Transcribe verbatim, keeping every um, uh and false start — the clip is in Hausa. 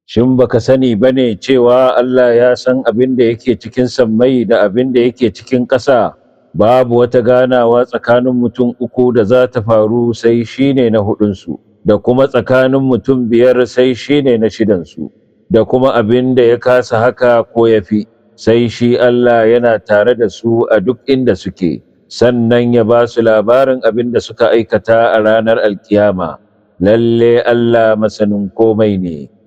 Shin baka sani bane cewa Allah ya san abin da yake cikin sammai da abin da yake cikin ƙasa? Babu wata ganawa tsakanin mutum uku da za ta faru sai shine na hudunsu, da kuma tsakanin mutum biyar sai shine na shidansu, da kuma abin da ya kasa haka ko ya fi, sai shi Allah yana tare da su a duk inda suke, sannan ya ba su labarin abin da suka aikata a ranar alkiyama. Lalle Allah masanin komai ne.